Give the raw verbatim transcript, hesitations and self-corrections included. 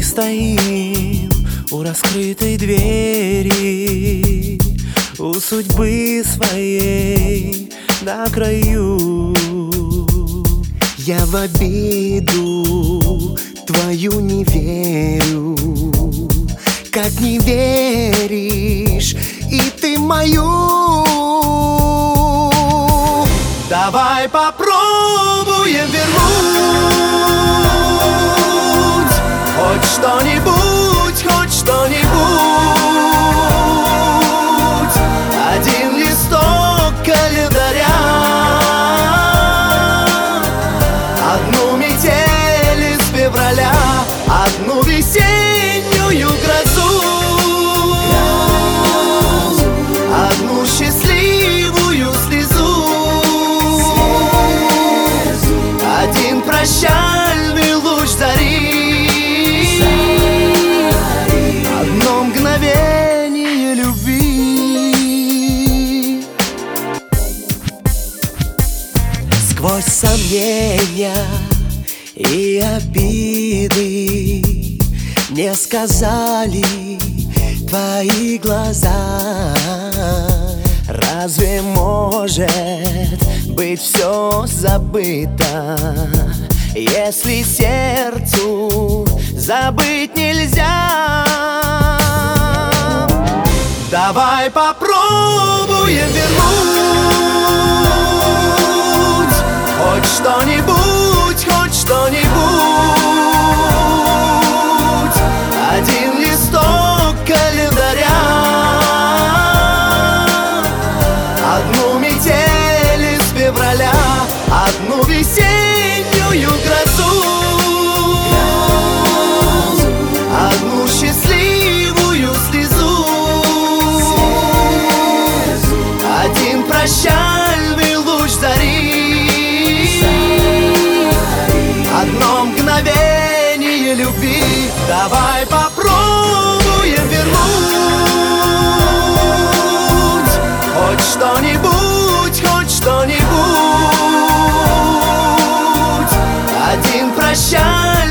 стоим у раскрытой двери, у судьбы своей на краю. Я в обиду твою не верю, как не веришь и ты мою. Давай попробуем вернуть хоть что-нибудь, хоть что-нибудь. Один листок календаря, одну метель из февраля, одну весеннюю грозу, одну счастливую слезу, один прощальный луч зари, одно мгновение любви. Сквозь сомнения и обиды мне сказали твои глаза: разве может быть все забыто, если сердцу забыть нельзя? Давай попробуем вернуть хоть что-нибудь, хоть что-нибудь. Один листок календаря, одну метель из февраля, одну весеннюю грозу, одну счастливую слезу, один прощальный луч зари, одно мгновение любви. Давай попробуем вернуть хоть что-нибудь, хоть что-нибудь. Один прощальный